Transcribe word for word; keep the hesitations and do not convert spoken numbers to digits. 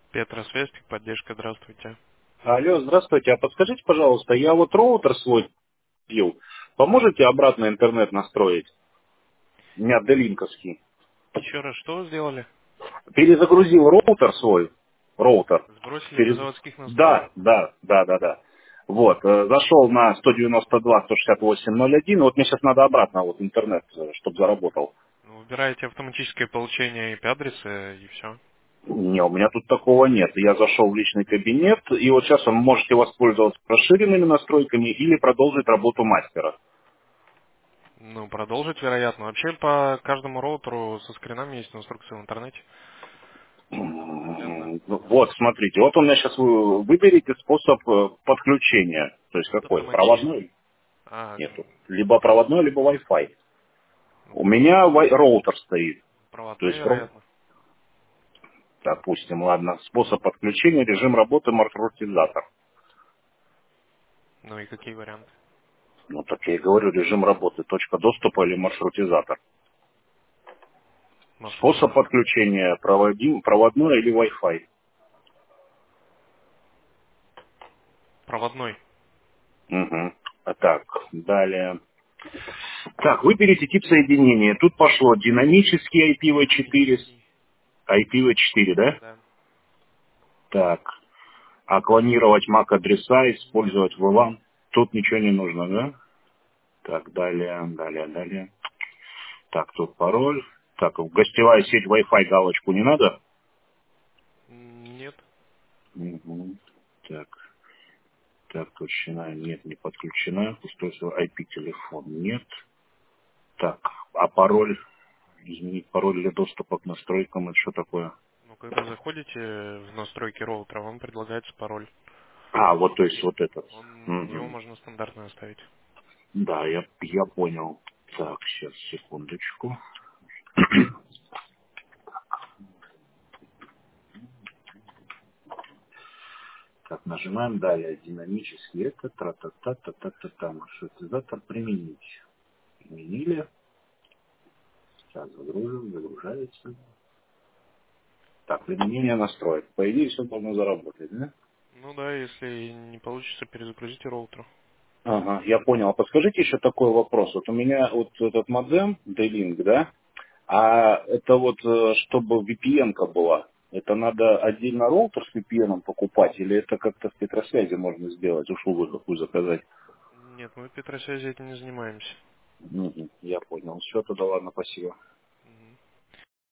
Петросвязь, поддержка, здравствуйте. Алло, здравствуйте. А подскажите, пожалуйста, я вот роутер свой купил. Поможете обратно интернет настроить? У меня делинковский. Еще раз, что вы сделали? Перезагрузил роутер свой. Роутер. Сбросили до Перез- заводских настроек? Да, да, да, да, да. Вот, э, зашел на сто девяносто два сто шестьдесят восемь ноль один. Вот мне сейчас надо обратно вот интернет, чтобы заработал. Ну, Выбираете автоматическое получение I P-адреса и все. Не, у меня тут такого нет. Я зашел в личный кабинет, и вот сейчас вы можете воспользоваться расширенными настройками или продолжить работу мастера. Ну, продолжить, вероятно. Вообще, по каждому роутеру со скринами есть инструкция в интернете. Мгновенно. М, Вот, смотрите, вот у меня сейчас вы выберите способ э, подключения. То есть какой? Автоматически. Проводной? А, Нету. Либо проводной, либо Wi-Fi. У ну, меня вай- роутер стоит. То проводной, есть, ру- вероятно. допустим, ладно, способ подключения, режим работы, маршрутизатор. Ну и какие варианты? Ну, так я и говорю, режим работы, точка доступа или маршрутизатор. Способ Маршрутизатор. подключения проводим, проводной или Wi-Fi. Проводной. Угу. А так, далее. Так, выберите тип соединения. Тут пошло динамический ай пи ви четыре, Динамический. ай пи ви четыре, да? Да. Так, а клонировать мак-адреса, Нет. использовать ви лан, тут ничего не нужно, да? Так, далее, далее, далее. Так, тут пароль. Так, в гостевая сеть Wi-Fi галочку не надо? Нет. Мгм. Так, так, толщина нет, не подключена. Устройство ай пи телефон нет. Так, а пароль? Изменить пароль для доступа к настройкам, это что такое? Ну, когда заходите в настройки роутера, вам предлагается пароль. А, вот, то есть вот этот. Он, его Мгм. можно стандартно оставить. Да, я, я понял. Так, сейчас, секундочку. Так, нажимаем далее. Динамический это, тра-та-та-та-та-та-та. Маршрутизатор применить. Применили. Сейчас загрузим, загружается. Так, применение настроек. По идее, все должно заработать, да? Ну да, если не получится, перезагрузите роутер. Ага, я понял. А подскажите еще такой вопрос. Вот у меня вот этот модем, D-Link, да? А это вот, э, чтобы ви пи эн-ка была, это надо отдельно роутер с ви пи эн покупать, или это как-то в Петросвязи можно сделать, услугу какую заказать? Нет, мы в Петросвязи этим не занимаемся. Мгм, я понял. Все, тогда ладно, спасибо.